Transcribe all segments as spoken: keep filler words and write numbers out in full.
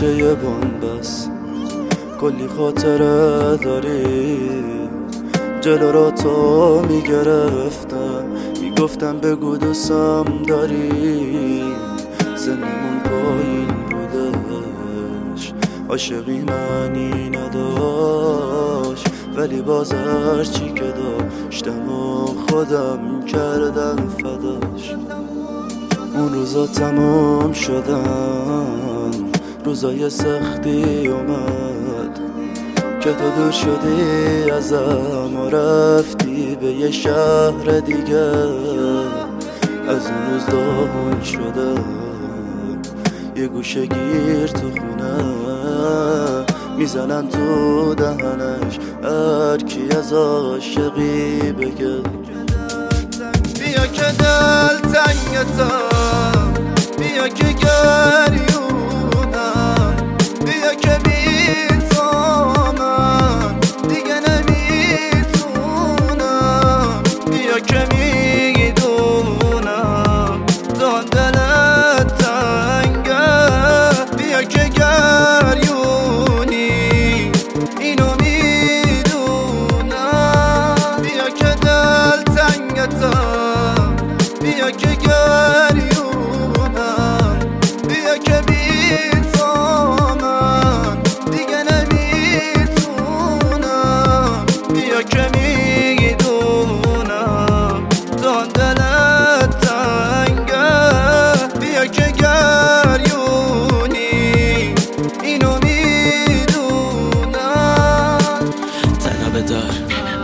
کوچه بنبست کلی خاطره داری، جلو را تو میگرفتم میگفتم بگو دوستم داری، سنمون پایین بودش عاشقی معنی نداشت، ولی باز هرچی که داشتم و خودم کردم فداش. اون روزا تمام شدن، روزای سختی اومد که تو دور شدی ازم و رفتی به یه شهر دیگه. از اون روز داغون شدم، یه گوشه گیر تو خونه میزنن تو دهنش هر کی از عاشقی بگه. بیا که دل تنگتم، بیا که گریونم، بیا که بی تو من دیگه نمیتونم، بیا که میدونم تو دلت تنگه، بیا که گریونی اینو میدونم، بیا که دل تنگتم، بیا که گریونم، بیا که بی تو من دیگه نمیتونم، بیا که میدونم تو دلت تنگه، بیا که گریونی اینو میدونم. تنها بدار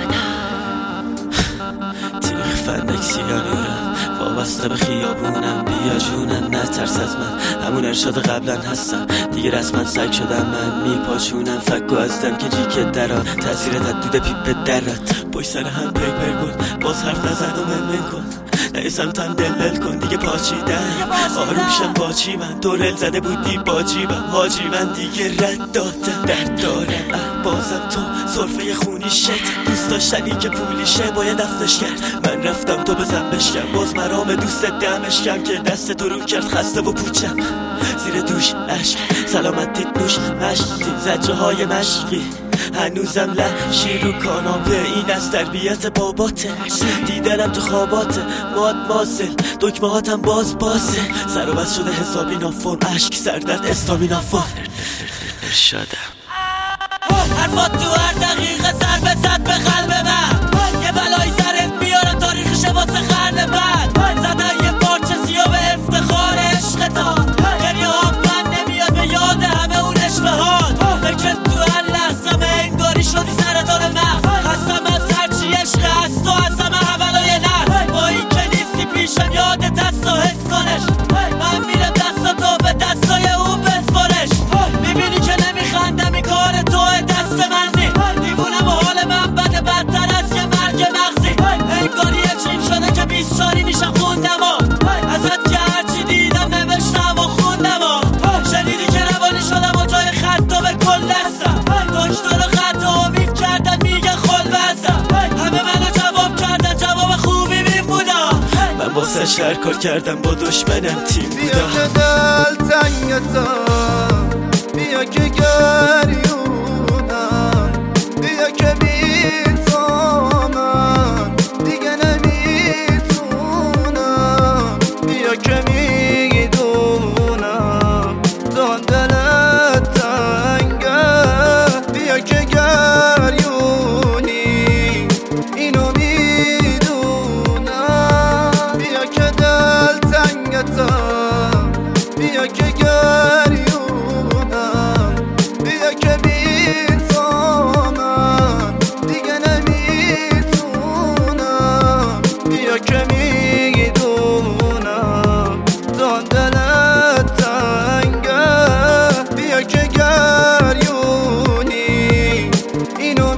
تیغ فندکسی یارورم، وابسته به خیابونم، بیا جونم نترس از من، همون ارشاد قبلا هستم دیگه رسما سگ شدم من، میپاشونم فکو ازدم که جیکت درات، تاثیرت از دود پیپ درات، پای سر هم پیپر کن باز حرف نزن و من کن، نه سمتم دلل کن دیگه پاچیدم، آروم شم باچی من دورل زده بودی باجیبم، حاجی من دیگه رد دادم درد دارم، بازم تو صرفه خونی شد، دوست داشتنی که پولیشه باید دفنش کرد، من رفتم تو بزن بشکم، باز مرام دوست دمش کم که دست تو رو کرد خسته و پوچم، زیر دوش عشق سلامتیت نوش مشتی زجه های مشقی، هنوزم لحشی رو کاناپه، این از تربیت باباته، دیدنم تو خواباته ماد مازل دکمه هاتم باز بازه، سر و بس شده حسابی نافون، عشق سردت استامی نافون ارشادم. حرفات تو هر دقیقه سر بزد به قلب من، یه بلایی سرت میارم تاریخشه واسه قرن بعد، زدن یه پارچه سیاه به افتخار عشقتان، گریه ها من نمیاد به یاد همه اون اشبهات، فکرت تو هر لحظه به انگاری شدی سرطان مغز، خستم از هرچی عشق هست تو از همه اولای نرد، با این که نیستی پیشم یادت هست و حس کنش، من میرم دستاتو به دستای اون بسپارش، میبینی که نمیخندم این کار توه دست من نی، دیوونم و حال من بده بدتر از یه مرگ مغزی، انگاری یه چیم شده که بیست شاری میشم خوندم و ازت که هرچی دیدم نوشتم و خوندم و شنیدی که روانی شدم و جای خطا به کل دستم، دکتر خط امید کردن میگن خل بزم، همه منو جواب کردن جواب خوبی می بودم، من واسه شهر کار کردم با دشمنم تیم بودم. بیا که دل تنگتم، بیا که گریونم، بیا که بی تو من دیگه نمیتونم، بیا که میدونم تو دلت تنگه، بیا که گریونی اینو میدونم، بیا که دل تنگتم، بیا که گریونم، بیا که بی تو من دیگه نمیتونم، بیا که میدونم تو دلت تنگه، بیا که گریونی اینو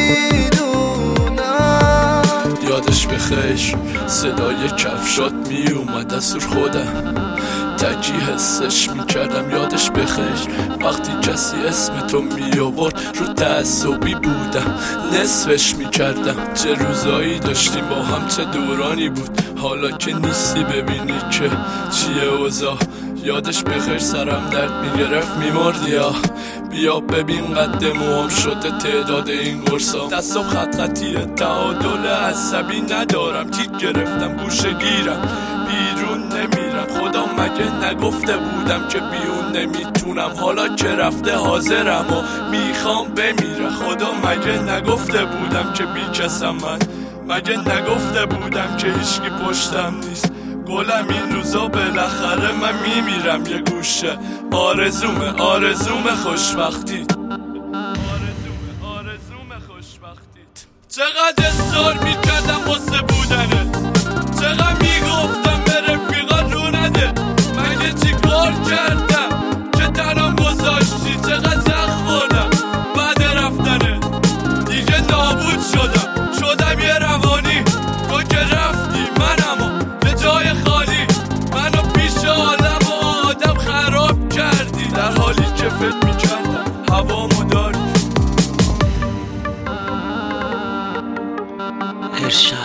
میدونم. یادش بخیر صدای کفشات می اومد از سر خودم، تکی حسش میکردم یادش بخیر، وقتی کسی اسم تو می آورد رو تعصبی بودم، نصفش میکردم، چه روزایی داشتیم با هم چه دورانی بود، حالا که نیستی ببینی که چیه اوضاع، یادش بخیر سرم درد میگرفت میمردی. بیا ببین قد موام شده تعداد این گرسام، دستم خط خطیه تعادل عصبی ندارم، تیک گرفتم گوشه گیرم بیرون نمیرم. خدا مگه نگفته بودم که بیرون نمیتونم، حالا که رفته حاضرم و میخوام بمیرم. خدا مگه نگفته بودم که بی کسم من، مگه نگفته بودم که هیچکی پشتم نیست. گلم این روزا بالاخره من میمیرم یه گوشه، آرزومه آرزومه خوشبختیت، آرزومه آرزومه خوشبختیت. چقدر اصرار میکردم واسه بودنه، چقدر میگفتم به رفیقا رو نده، مگه چی کار کردم که تنم گذاشتی؟ چقدر زخم خوردم بعد رفتنه، دیگه نابود شدم شدم یه روانی. تو که رفتی منمو به جای خالی، منو پیش عالم و آدم خراب کردی، در حالی که فکر میکردم هوامو داری. ارشاد